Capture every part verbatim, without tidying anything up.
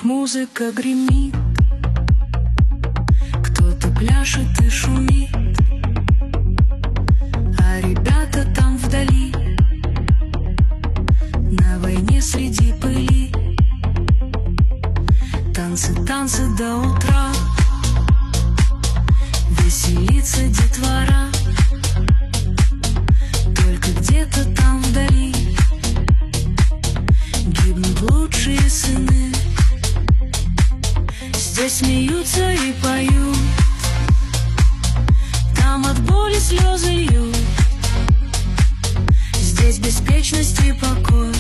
клубах музыка гремит, кто-то пляшет и шумит, а ребята там вдали, на войне среди пыли. Танцы, танцы до утра, веселится детвора. Только где-то там вдали гибнут лучшие сыны. Здесь смеются и поют, там от боли слезы льют. Здесь беспечность и покой,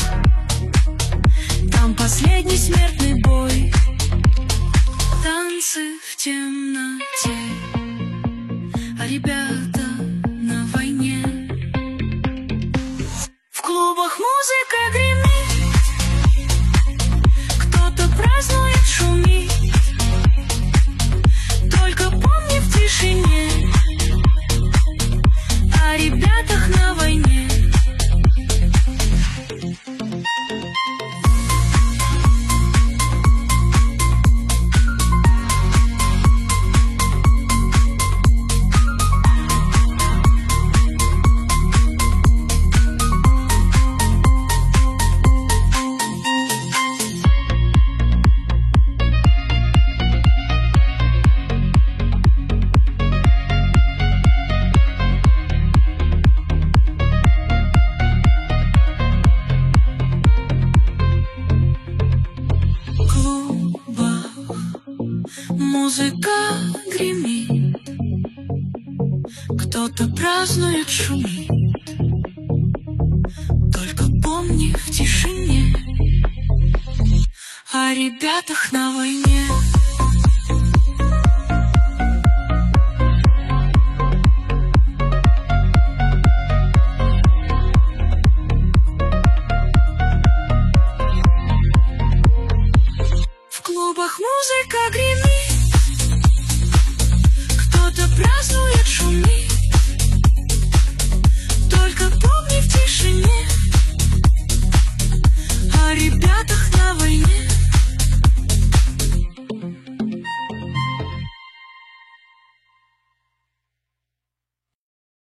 там последний смертный бой. Танцы в темноте, а ребята на войне. В клубах музыка гремит, кто-то празднует, шумит. Только помни в тишине о ребятах на войне. Музыка гремит, кто-то празднует, шумит. Только помни в тишине о ребятах на войне.